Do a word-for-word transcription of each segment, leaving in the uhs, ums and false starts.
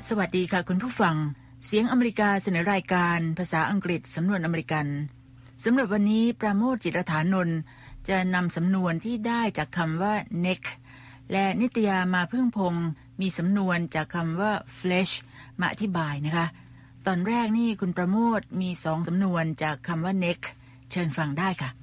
สวัสดีค่ะคุณผู้ฟังเสียงอเมริกาเสนอรายการภาษาอังกฤษสำนวนอเมริกันสำหรับวันนี้ปราโมช จิตรฐานนท์จะนำสำนวนที่ได้จากคำว่า neck และนิตยามาพึ่งพงศ์มีสำนวนจากคำว่า flesh มาอธิบายนะคะตอนแรกนี่คุณปราโมชมีสองสำนวนจากคำว่า neck เชิญฟังได้ค่ะ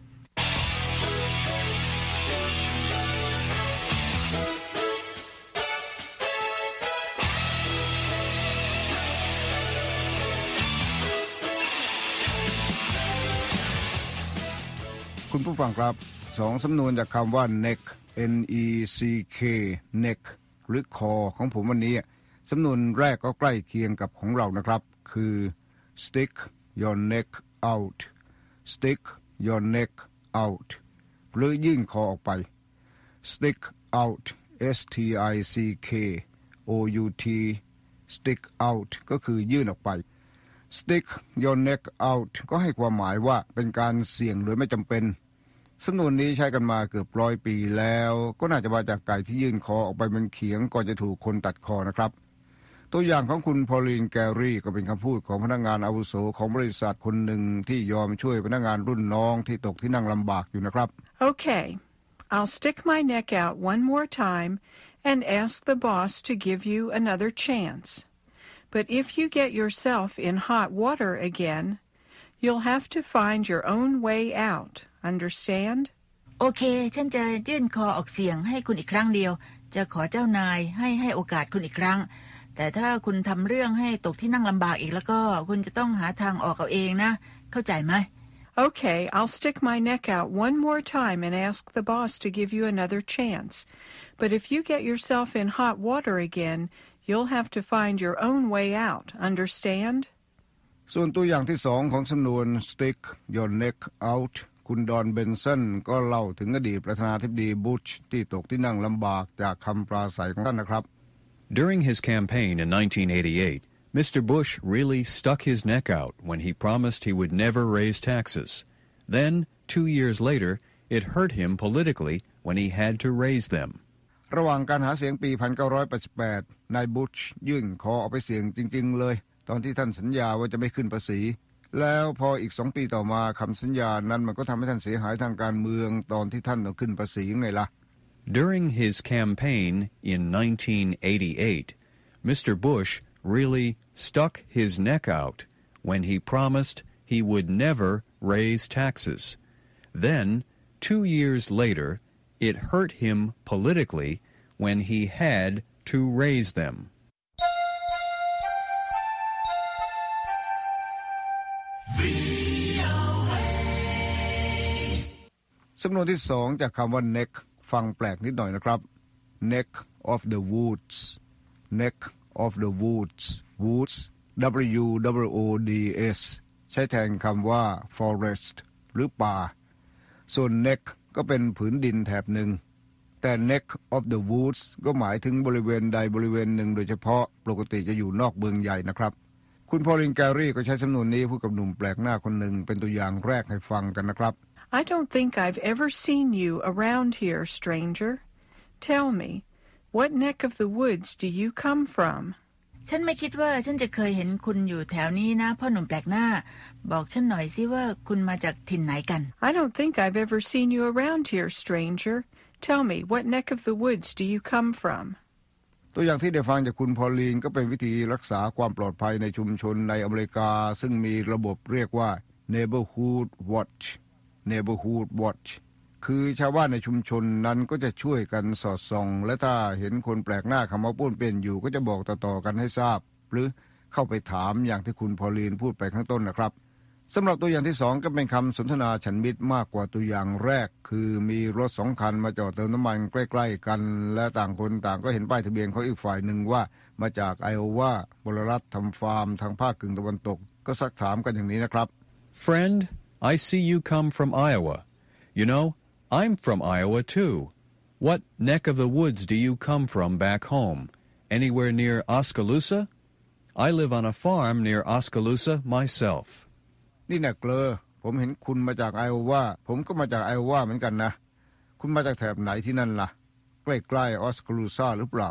คุณผู้ฟังครับสองสำนวนจากคำว่า neck n e c k neck หรือคอของผมวันนี้สำนวนแรกก็ใกล้เคียงกับของเรานะครับคือ stick your neck out stick your neck out หรือยื่นคอออกไป stick out s t i c k o u t stick out ก็คือยื่นออกไป stick your neck out ก็ให้ความหมายว่าเป็นการเสี่ยงโดยไม่จำเป็นสำนวนนี้ใช้กันมาเกือบร้อยปีแล้วก็น่าจะมาจากไก่ที่ยื่นคอออกไปบนเขียงก่อนจะถูกคนตัดคอนะครับตัวอย่างของคุณพอลินแกรี่ก็เป็นคำพูดของพนักงานอาวุโสของบริษัทคนหนึ่งที่ยอมช่วยพนักงานรุ่นน้องที่ตกที่นั่งลำบากอยู่นะครับ Okay, I'll stick my neck out one more time and ask the boss to give you another chance. But if you get yourself in hot water again, you'll have to find your own way out. Understand? โอเคฉันจะยื่นคอออกเสียงให้คุณอีกครั้งเดียวจะขอเจ้านายให้ให้โอกาสคุณอีกครั้งแต่ถ้าคุณทำเรื่องให้ตกที่นั่งลำบากอีกแล้วก็คุณจะต้องหาทางออกเอาเองนะเข้าใจไหม Okay, I'll stick my neck out one more time and ask the boss to give you another chance. But if you get yourself in hot water again, you'll have to find your own way out. Understand? ส่วนตัวอย่างที่สองของสำนวน stick your neck out คุณดอนเบนสันก็เล่าถึงอดีตประธานาธิบดีบุชที่ตกที่นั่งลำบากจากคำปราศัยของท่านนะครับ During his campaign in nineteen eighty-eight, Mister Bush really stuck his neck out when he promised he would never raise taxes. Then, two years later, it hurt him politically when he had to raise them. ระหว่างการหาเสียงปี หนึ่งเก้าแปดแปด นายบุชยื่นคอออกไปเสี่ยงจริงๆเลยตอนที่ท่านสัญญาว่าจะไม่ขึ้นภาษีแล้วพออีกสองปีต่อมาคำสัญญานั้นมันก็ทำให้ท่านเสียหายทางการเมืองตอนที่ท่านต้องขึ้นภาษีไงล่ะ During his campaign in nineteen eighty-eight, Mister Bush really stuck his neck out when he promised he would never raise taxes. Then, two years later, it hurt him politically when he had to raise them. สำนวนที่สองจากคำว่า neck ฟังแปลกนิดหน่อยนะครับ neck of the woods neck of the woods woods w w o d s ใช้แทนคำว่า forest หรือป่าส่วน neck ก็เป็นผืนดินแถบหนึ่งแต่ neck of the woods ก็หมายถึงบริเวณใดบริเวณหนึ่งโดยเฉพาะปกติจะอยู่นอกเมืองใหญ่นะครับคุณพอลินแกรี่ก็ใช้สำนวนนี้พูดกับหนุ่มแปลกหน้าคนหนึ่งเป็นตัวอย่างแรกให้ฟังกันนะครับ I don't think I've ever seen you around here, stranger. Tell me, what neck of the woods do you come from? ฉันไม่คิดว่าฉันจะเคยเห็นคุณอยู่แถวนี้นะพ่อหนุ่มแปลกหน้าบอกฉันหน่อยสิว่าคุณมาจากถิ่นไหนกัน I don't think I've ever seen you around here, stranger. Tell me, what neck of the woods do you come from? ตัวอย่างที่ได้ฟังจากคุณพอลีนก็เป็นวิธีรักษาความปลอดภัยในชุมชนในอเมริกาซึ่งมีระบบเรียกว่า neighborhood watch neighborhood watch คือชาวบ้านในชุมชนนั้นก็จะช่วยกันสอดส่องและถ้าเห็นคนแปลกหน้าเข้ามาป้วนเปี้ยนอยู่ก็จะบอกต่อๆกันให้ทราบหรือเข้าไปถามอย่างที่คุณพอลีนพูดไปข้างต้นนะครับสำหรับตัวอย่างที่สองก็เป็นคำสนทนาฉันมิตรมากกว่าตัวอย่างแรกคือมีรถสองคันมาจอดเติมน้ำมันใกล้ๆกันและต่างคนต่างก็เห็นป้ายทะเบียนของอีกฝ่ายหนึ่งว่ามาจากไอโอวาบลรัฐทำฟาร์มทางภาคกึ่งตะวันตกก็ซักถามกันอย่างนี้นะครับ Friend, I see you come from Iowa. You know, I'm from Iowa too. What neck of the woods do you come from back home? Anywhere near Oskaloosa? I live on a farm near Oskaloosa myself. นี่แน่เกลอผมเห็นคุณมาจากไอโอวาผมก็มาจากไอโอวาเหมือนกันนะคุณมาจากแถบไหนที่นั่นล่ะใกล้ๆออสคาลูซาหรือเปล่าผ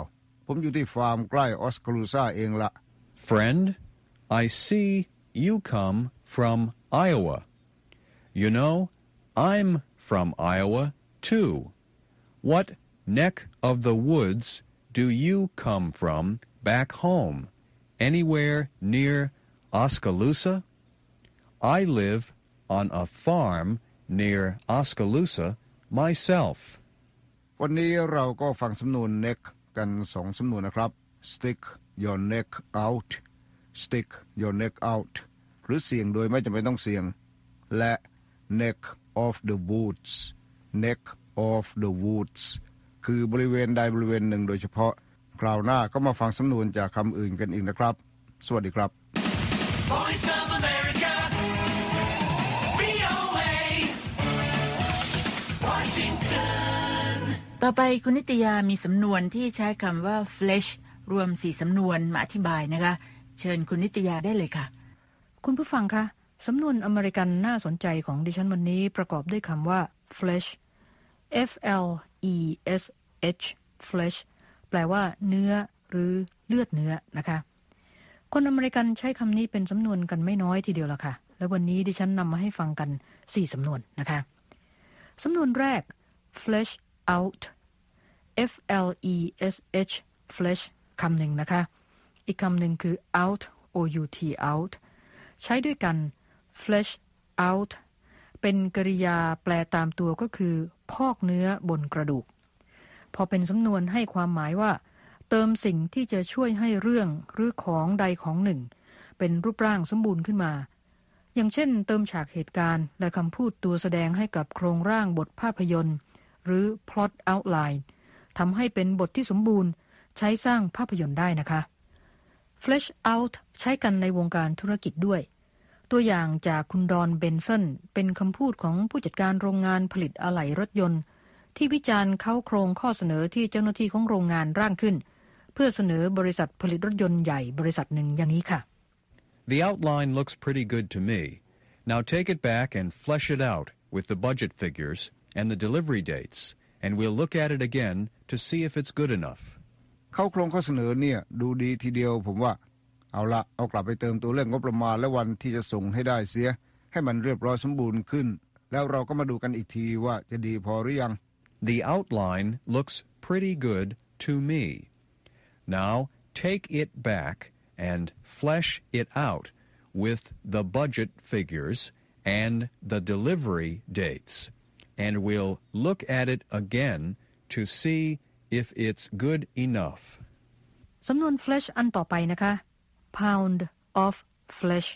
ผมอยู่ที่ฟาร์มใกล้ออสคาลูซาเองละ Friend, I see you come from Iowa. You know, I'm from Iowa, too. What neck of the woods do you come from back home? Anywhere near Oskaloosa? I live on a farm near Oskaloosa myself. วันนี้เราก็ฟังสำนวน neck กันสองสำนวนนะครับ stick your neck out stick your neck out หรือเสี่ยงโดยไม่จำเป็นต้องเสี่ยงและ neck of the woods neck of the woods คือบริเวณใดบริเวณหนึ่งโดยเฉพาะคราวหน้าก็มาฟังสำนวนจากคำอื่นกันอีกนะครับสวัสดีครับ Voice of America วี โอ เอ Washington ต่อไปคุณนิตยามีสำนวนที่ใช้คำว่า flesh รวมสี่สำนวนมาอธิบายนะคะเชิญคุณนิตยาได้เลยค่ะคุณผู้ฟังคะสำนวนอเมริกันน่าสนใจของดิฉันวันนี้ประกอบด้วยคำว่า flesh F L E S H flesh แปลว่าเนื้อหรือเลือดเนื้อนะคะคนอเมริกันใช้คำนี้เป็นสำนวนกันไม่น้อยทีเดียวละค่ะและวันนี้ดิฉันนำมาให้ฟังกันสี่สำนวนนะคะสำนวนแรก flesh out F L E S H flesh คำหนึ่งนะคะอีกคำหนึ่งคือ out O U T out ใช้ด้วยกัน flesh out เป็นกริยาแปลตามตัวก็คือพอกเนื้อบนกระดูกพอเป็นสำนวนให้ความหมายว่าเติมสิ่งที่จะช่วยให้เรื่องหรือของใดของหนึ่งเป็นรูปร่างสมบูรณ์ขึ้นมาอย่างเช่นเติมฉากเหตุการณ์และคำพูดตัวแสดงให้กับโครงร่างบทภาพยนตร์หรือ plot outline ทำให้เป็นบทที่สมบูรณ์ใช้สร้างภาพยนตร์ได้นะคะ flesh out ใช้กันในวงการธุรกิจด้วยตัวอย่างจากคุณดอนเบนสันเป็นคำพูดของผู้จัดการโรงงานผลิตอะไหล่รถยนต์ที่วิจารณ์เข้าโครงข้อเสนอที่เจ้าหน้าที่ของโรงงานร่างขึ้นเพื่อเสนอบริษัทผลิตรถยนต์ใหญ่บริษัทหนึ่งอย่างนี้ค่ะ The outline looks pretty good to me. Now take it back and flesh it out with the budget figures and the delivery dates, and we'll look at it again to see if it's good enough. เข้าโครงข้อเสนอเนี่ยดูดีทีเดียวผมว่าเอาละเอากลับไปเติมตัวเลขงบประมาณและวันที่จะส่งให้ได้เสียให้มันเรียบร้อยสมบูรณ์ขึ้นแล้วเราก็มาดูกันอีกทีว่าจะดีพอหรือยัง The outline looks pretty good to me. Now take it back and flesh it out with the budget figures and the delivery dates, and we'll look at it again to see if it's good enough. สำนวน flesh อันต่อไปนะคะ pound of flesh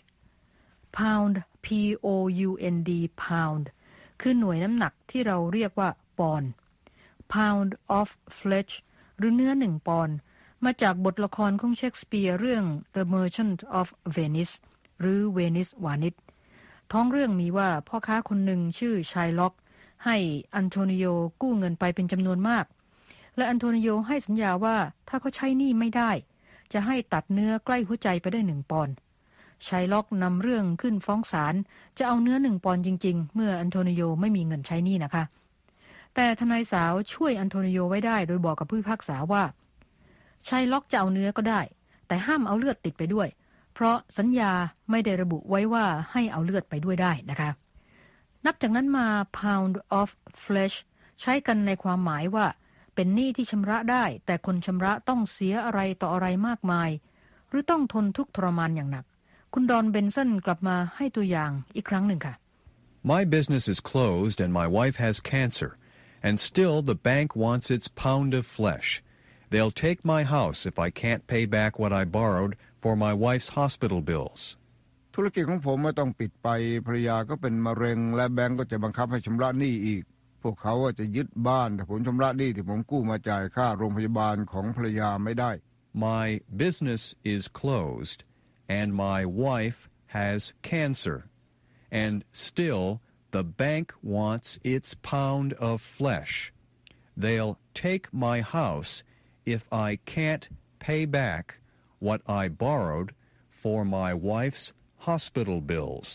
pound P O U N D pound คือหน่วยน้ำหนักที่เราเรียกว่าปอนด์ pound of flesh หรือเนื้อหนึ่งปอนด์มาจากบทละครของเชคสเปียร์เรื่อง The Merchant of Venice หรือ Venice วานิชท้องเรื่องมีว่าพ่อค้าคนหนึ่งชื่อชัยล็อกให้อันโทนิโอกู้เงินไปเป็นจำนวนมากและอันโทนิโอให้สัญญาว่าถ้าเขาใช้หนี้ไม่ได้จะให้ตัดเนื้อใกล้หัวใจไปได้หนึ่งปอนด์ชัยล็อกนำเรื่องขึ้นฟ้องศาลจะเอาเนื้อหนึ่งปอนด์จริงๆเมื่ออันโทนิโอไม่มีเงินใช้หนี้นะคะแต่ทนายสาวช่วยอันโทนิโอไว้ได้โดยบอกกับผู้พิพากษาว่าชัยล็อกจะเอาเนื้อก็ได้แต่ห้ามเอาเลือดติดไปด้วยเพราะสัญญาไม่ได้ระบุไว้ว่าให้เอาเลือดไปด้วยได้นะคะนับจากนั้นมา pound of flesh ใช้กันในความหมายว่าเป็นหนี้ที่ชำระได้แต่คนชำระต้องเสียอะไรต่ออะไรมากมายหรือต้องทนทุกข์ทรมานอย่างหนักคุณดอนเบนสันกลับมาให้ตัวอย่างอีกครั้งหนึ่งค่ะ My business is closed and my wife has cancer, and still the bank wants its pound of flesh. They'll take my house if I can't pay back what I borrowed for my wife's hospital bills. ธุรกิจของผมไม่ต้องปิดไปภรรยาก็เป็นมะเร็งและแบงก์ก็จะบังคับให้ชำระหนี้อีกพวกเขาจะยึดบ้านแต่ผมชำระหนี้ที่ผมกู้มาจ่ายค่าโรงพยาบาลของภรรยาไม่ได้ My business is closed and my wife has cancer, and still the bank wants its pound of flesh. They'll take my house if I can't pay back what I borrowed for my wife's hospital bills.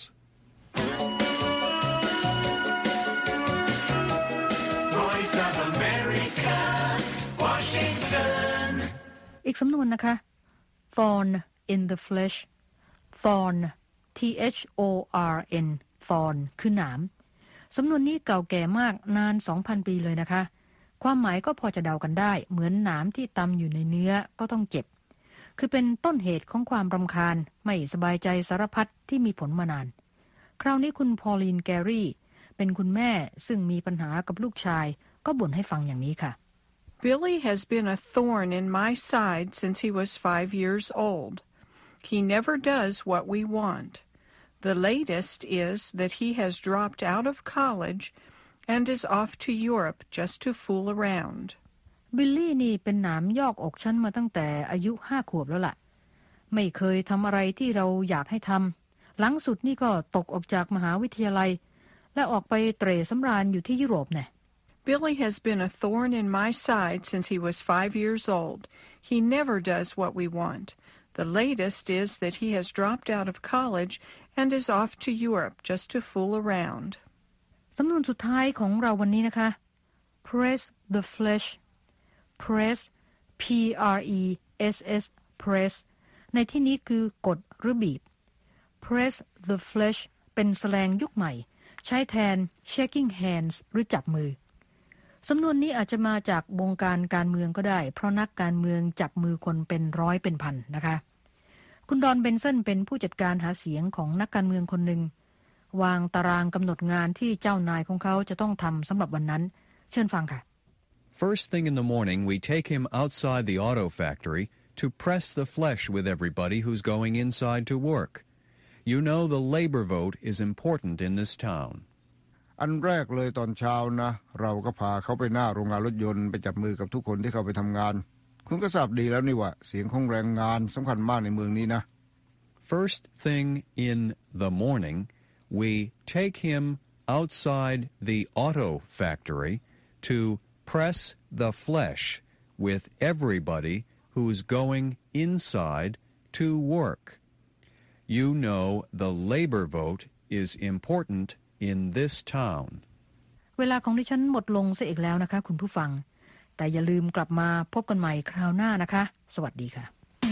Voice of America Washington อีกสำนวนนะคะ thorn in the flesh thorn t h o r n thorn คือหนามสำนวนนี้เก่าแก่มากนาน สองพัน ปีเลยนะคะความหมายก็พอจะเดากันได้เหมือนหนามที่ตำอยู่ในเนื้อก็ต้องเจ็บคือเป็นต้นเหตุของความรำคาญไม่สบายใจสารพัดที่มีผลมานานคราวนี้คุณพอลีนแกรี่เป็นคุณแม่ซึ่งมีปัญหากับลูกชายก็บ่นให้ฟังอย่างนี้ค่ะ Billy has been a thorn in my side since he was five years old. He never does what we want. The latest is that he has dropped out of college and is off to Europe just to fool around. บิลลี่นี่เป็นหนามยอกอกฉันมาตั้งแต่อายุห้าขวบแล้วล่ะไม่เคยทำอะไรที่เราอยากให้ทำหลังสุดนี่ก็ตกออกจากมหาวิทยาลัยและออกไปเตร่สำราญอยู่ที่ยุโรปแน่ Billy has been a thorn in my side since he was five years old. He never does what we want. The latest is that he has dropped out of college and is off to Europe just to fool around. สำนวนสุดท้ายของเราวันนี้นะคะ press the flesh press p r e s s press ในที่นี้คือกดหรือบีบ press the flesh เป็นแสแลงยุคใหม่ใช้แทน shaking hands หรือจับมือสำนวนนี้อาจจะมาจากวงการการเมืองก็ได้เพราะนักการเมืองจับมือคนเป็นร้อยเป็นพันนะคะคุณดอนเบนสันเป็นผู้จัดการหาเสียงของนักการเมืองคนหนึ่งวางตารางกำหนดงานที่เจ้านายของเขาจะต้องทำสำหรับวันนั้นเชิญฟังค่ะ First thing in the morning, we take him outside the auto factory to press the flesh with everybody who's going inside to work. You know the labor vote is important in this town. อันแรกเลยตอนเช้านะเราก็พาเขาไปหน้าโรงงานรถยนต์ไปจับมือกับทุกคนที่เข้าไปทำงานคุณก็ทราบดีแล้วนี่ว่าเสียงของแรงงานสำคัญมากในเมืองนี้นะ First thing in the morning, we take him outside the auto factory to press the flesh with everybody who's going inside to work. You know the labor vote is important in this town. เวลาของดิฉันหมดลงซะอีกแล้วนะคะคุณผู้ฟังแต่อย่าลืมกลับมาพบกันใหม่คราวหน้านะคะสวัสดีค่ะ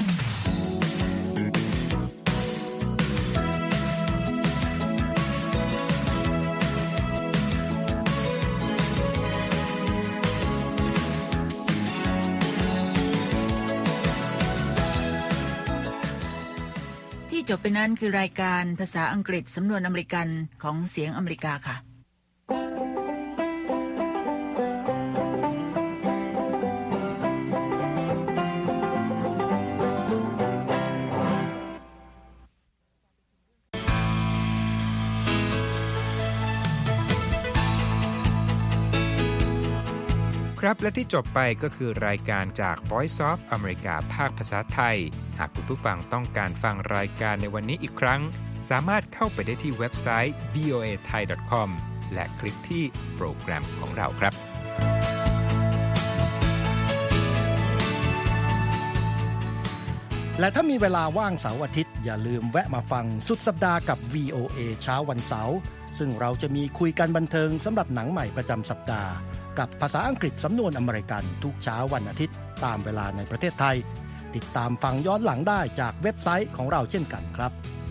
จบไปนั้นคือรายการภาษาอังกฤษสำนวนอเมริกันของเสียงอเมริกาค่ะครับและที่จบไปก็คือรายการจาก Voice of America ภาคภาษาไทยหากคุณผู้ฟังต้องการฟังรายการในวันนี้อีกครั้งสามารถเข้าไปได้ที่เว็บไซต์ วี โอ เอ ไทย ดอท คอม และคลิกที่โปรแกรมของเราครับและถ้ามีเวลาว่างเสาร์อาทิตย์อย่าลืมแวะมาฟังสุดสัปดาห์กับ วี โอ เอ เช้าวันเสาร์ซึ่งเราจะมีคุยกันบันเทิงสำหรับหนังใหม่ประจำสัปดาห์กับภาษาอังกฤษสำนวนอเมริกันทุกเช้าวันอาทิตย์ตามเวลาในประเทศไทยติดตามฟังย้อนหลังได้จากเว็บไซต์ของเราเช่นกันครับ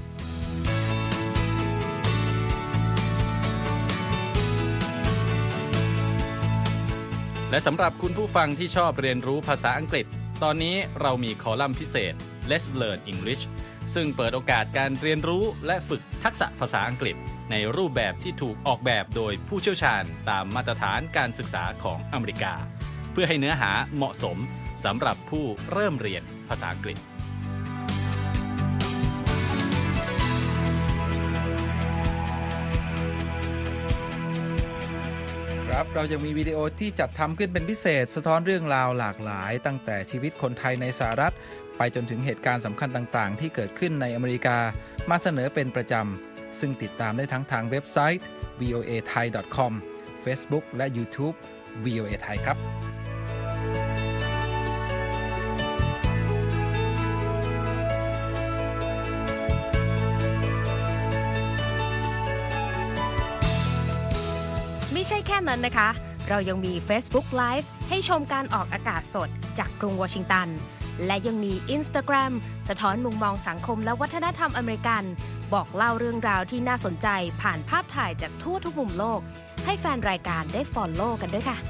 และสำหรับคุณผู้ฟังที่ชอบเรียนรู้ภาษาอังกฤษตอนนี้เรามีคอลัมน์พิเศษ Let's Learn English ซึ่งเปิดโอกาสการเรียนรู้และฝึกทักษะภาษาอังกฤษในรูปแบบที่ถูกออกแบบโดยผู้เชี่ยวชาญตามมาตรฐานการศึกษาของอเมริกาเพื่อให้เนื้อหาเหมาะสมสำหรับผู้เริ่มเรียนภาษาอังกฤษครับเราจะมีวิดีโอที่จัดทำขึ้นเป็นพิเศษสะท้อนเรื่องราวหลากหลายตั้งแต่ชีวิตคนไทยในสหรัฐไปจนถึงเหตุการณ์สำคัญต่างๆที่เกิดขึ้นในอเมริกามาเสนอเป็นประจำซึ่งติดตามได้ทั้งทางเว็บไซต์ วี โอ เอ ไทย ดอท คอม Facebook และ YouTube วี โอ เอ ไทยครับไม่ใช่แค่นั้นนะคะเรายังมี Facebook Live ให้ชมการออกอากาศสดจากกรุงวอชิงตันและยังมี Instagram สะท้อนมุมมองสังคมและวัฒนธรรมอเมริกันบอกเล่าเรื่องราวที่น่าสนใจผ่านภาพถ่ายจากทั่วทุกมุมโลกให้แฟนรายการได้ follow กันด้วยค่ะ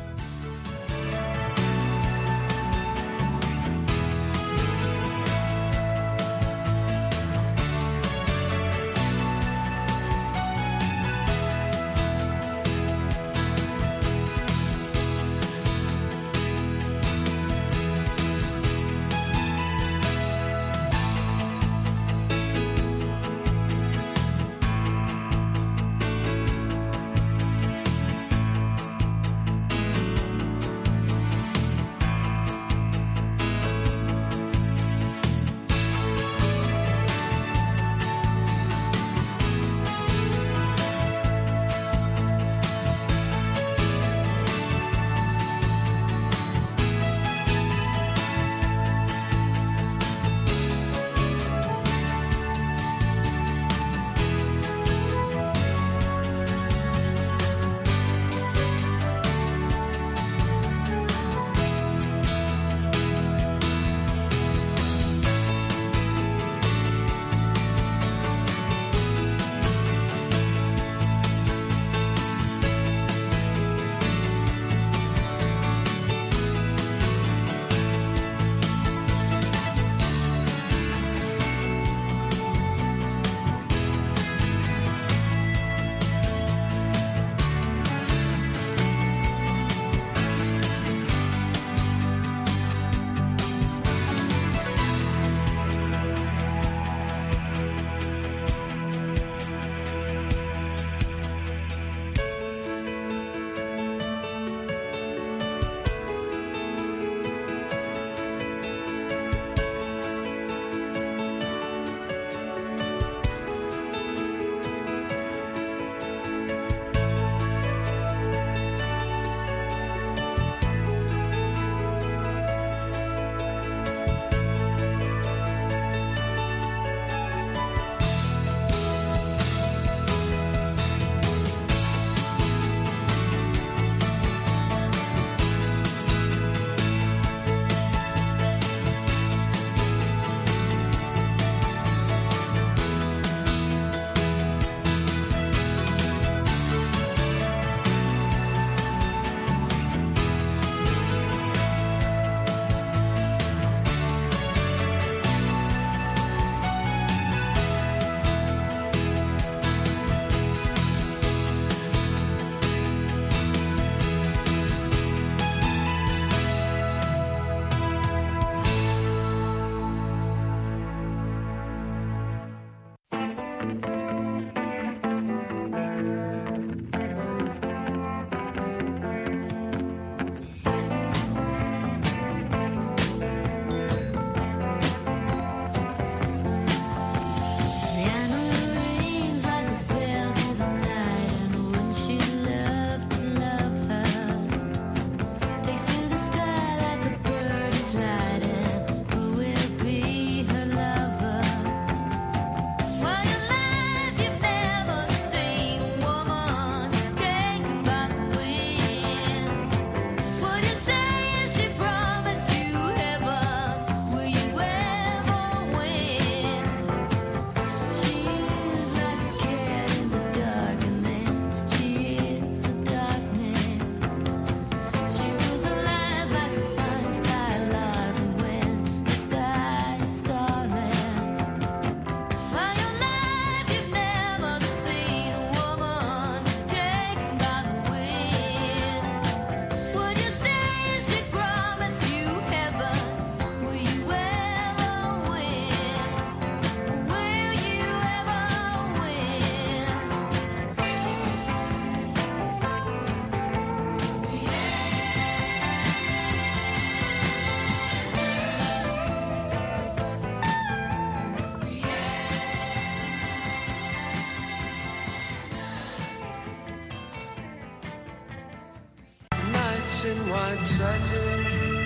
in white satin,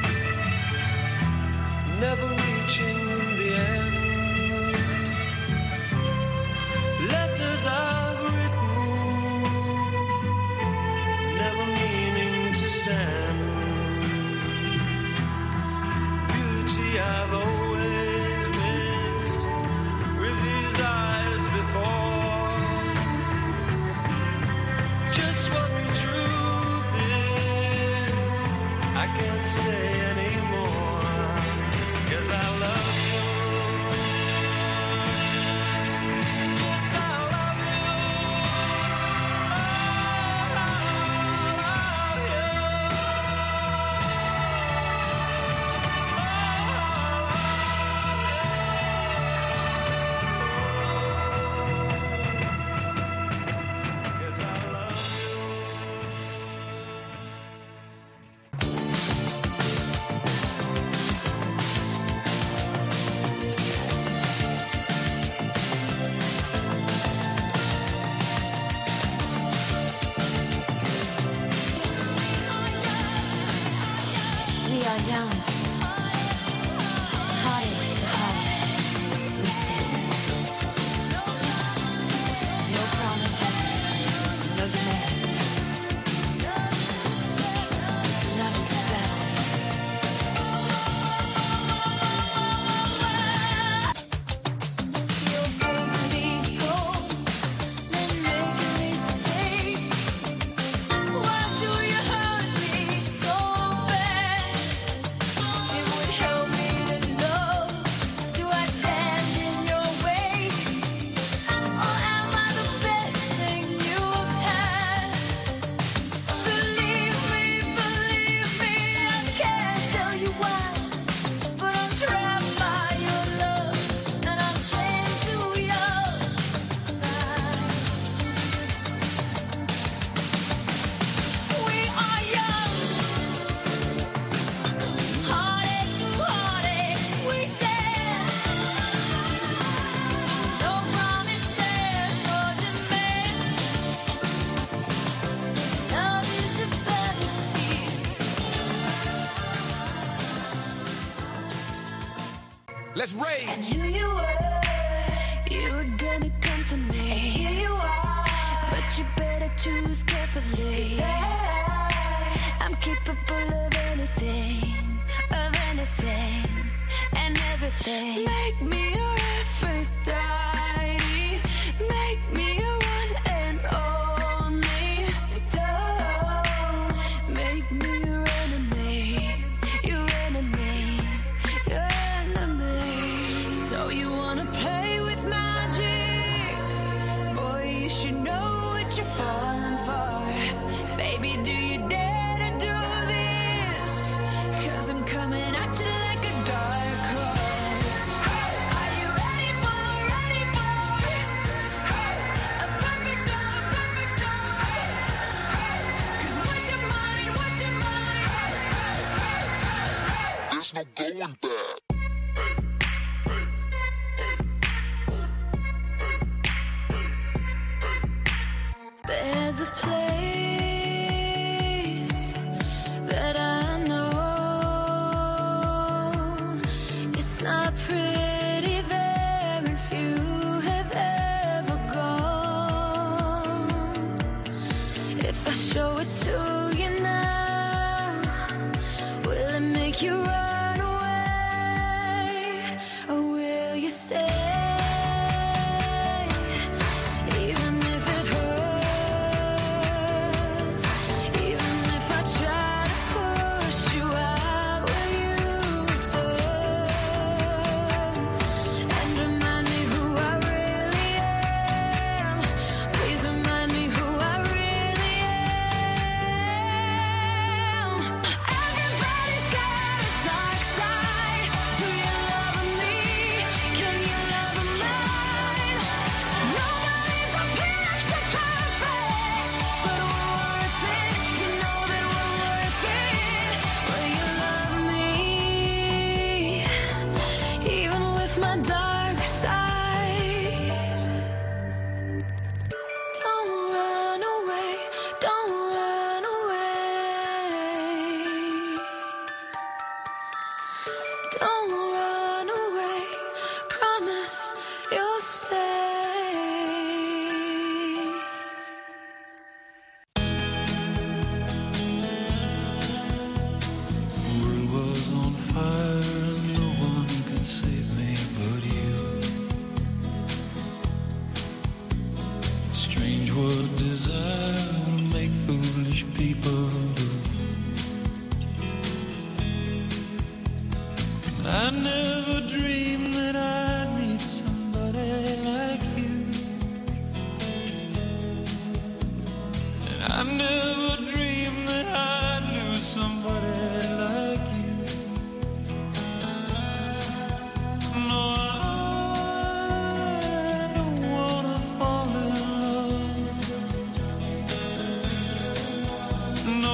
never reaching the end. Letters I've written, never meaning to send. Beauty I've are young. Heartache to heartache, we stand. No promises, no demands. Love is a battle. Let's rage. And here you were, you were gonna come to me. And here you are, but you better choose carefully. 'Cause I, I'm capable of anything, of anything, and everything. Make me your Aphrodite, make me your one and only. Don't make me your enemy, your enemy, your enemy. So you wanna play with magic? Boy, you should know what you're falling for. Baby, do you dare to do this? 'Cause I'm coming at you like a dark horse. Are you ready for, ready for a perfect storm, a perfect storm? 'Cause what's your mind, what's your mind? There's no going back. There's a place that I know. It's not pretty there, and few have ever gone. If I show it to you now, will it make you run away, or will you stay? Even if it hurts, even if I try to push you out, will you return and remind me who I really am? Please remind me who I really am. Everybody's got a dark side. Do you love me? Can you love mine? Nobody's a picture perfect, but we're worth it. You know that we're worth it. Will you love me, even with my dark side? Don't run away, don't run away. Don't run away, promise you'll stay. The world was on fire and no one could save me but you. Strange what desire will make foolish people do. I never dreamed that I'd meet somebody like you. And I never dreamed that I'd lose somebody like you. No, I don't wanna fall in love. No,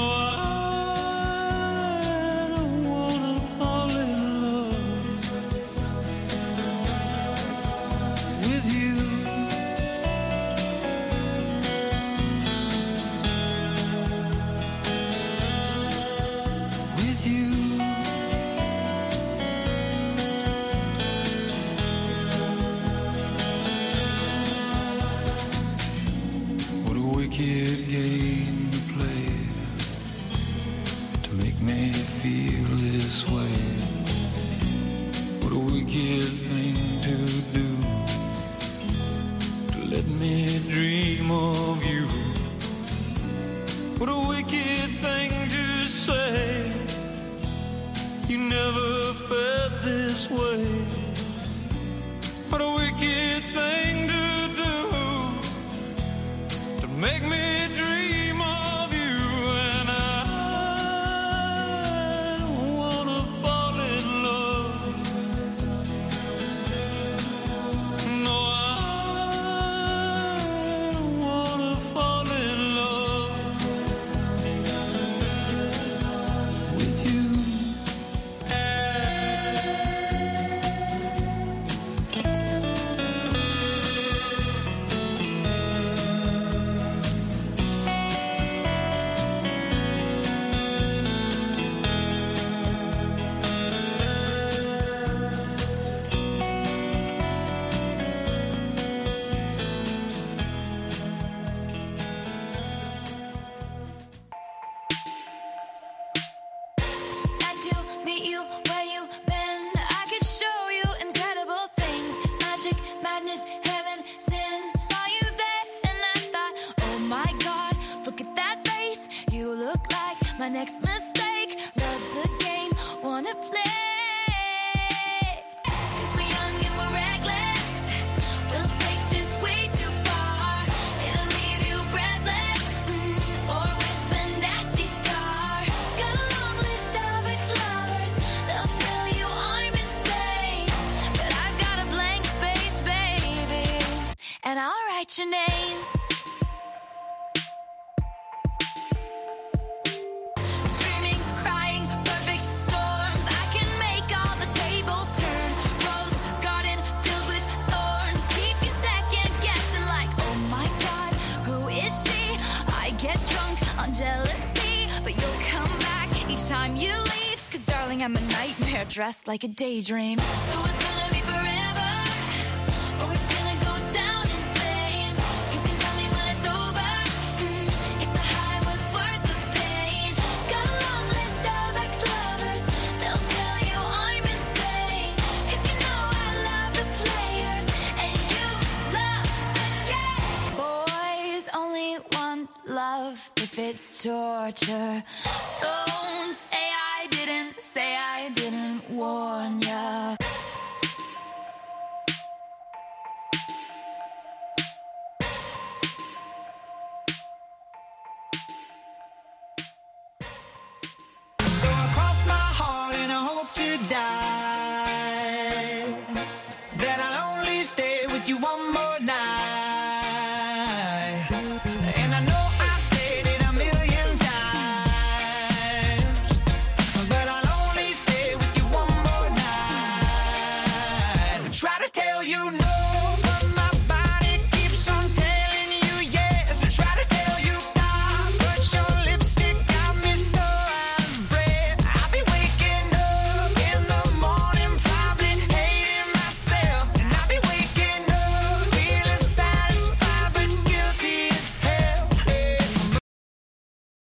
I don't wanna fall in love with you. What a wicked thing to say. You never felt this way. What a wicked thing to do, to make me dream of you. And I don't wanna fall in love. No, I don't wanna fall in love with you. Nice to meet you where you been. I could show you incredible things. Magic, madness, heaven, sin. Saw you there and I thought, oh my God, look at that face. You look like my next mistake. Love's a game, wanna play. 'Cause we're young and we're reckless. We'll take this way too far. It'll leave you breathless, mm, or with a nasty scar. Got a long list of ex-lovers. They'll tell you I'm insane, but I got a blank space, baby, and I'll write your name. Screaming, crying, perfect storms. I can make all the tables turn. Rose garden filled with thorns. Keep you second guessing like, oh my God, who is she? I get drunk on jealousy, but you'll come back each time you leave. 'Cause darling, I'm a nightmare dressed like a daydream. So it's gonna be forever, or it's gonna go down in flames. You can tell me when it's over, mm, if the high was worth the pain. Got a long list of ex-lovers. They'll tell you I'm insane. 'Cause you know I love the players, and you love the game. Boys only want love if it's torture. Don't say I didn't, say I didn't warn ya.